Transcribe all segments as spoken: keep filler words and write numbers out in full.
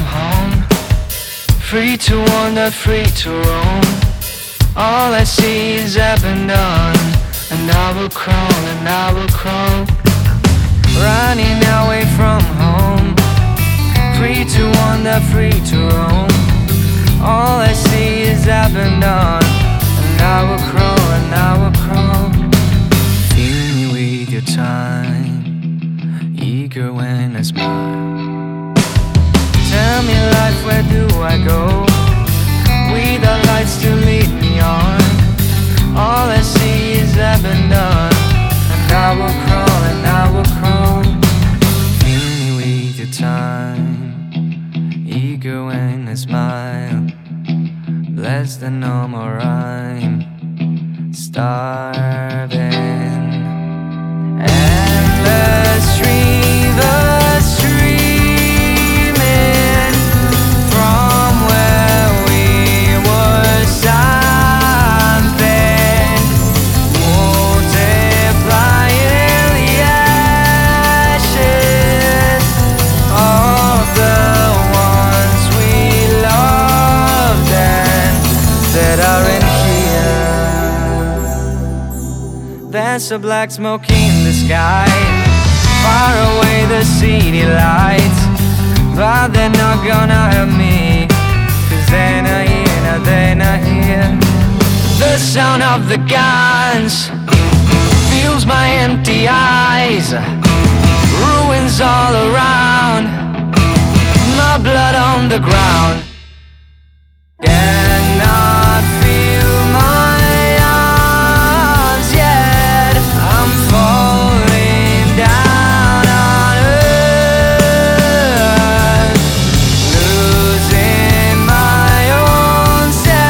home, free to wander, free to roam. All I see is abandon, and I will crawl, and I will crawl, running away from home, free to wander, free to roam. All I see is abandon, and I will crawl, and I will crawl. Fill me with your time, eager when I smile. Tell me life, where do I go, without lights to lead me on? All I see is abandon, and I will crawl, and I will crawl. Fill me with your time, eager when I smile. Bless the normal rhyme, starving. Endless rivers streaming from where we were something, multiplying the ashes of the ones we loved and that are in here. There's a black smoke in the sky, far away the city lights, but they're not gonna hurt me, cause they're not here, now they're not here. The sound of the guns fills my empty eyes, ruins all around, my blood on the ground. Cannot feel my arms yet, I'm falling down on earth, losing my own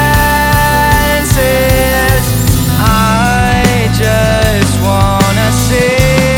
senses. I just wanna say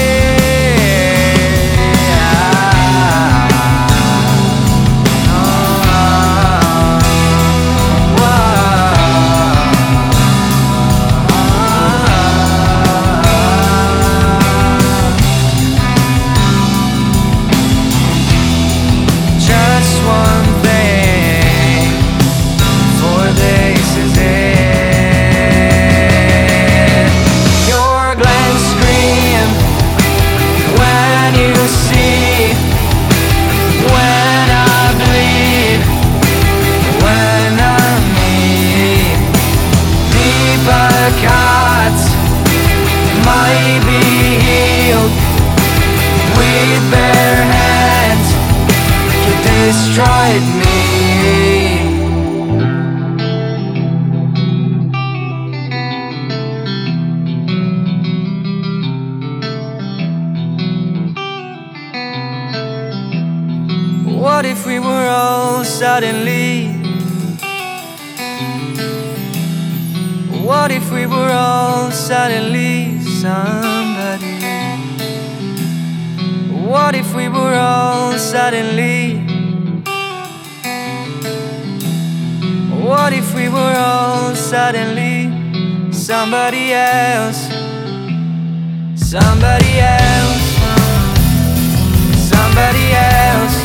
might be healed with bare hands. You destroyed me. What if we were all suddenly? What if we were all suddenly somebody? What if we were all suddenly? What if we were all suddenly somebody else? Somebody else, somebody else.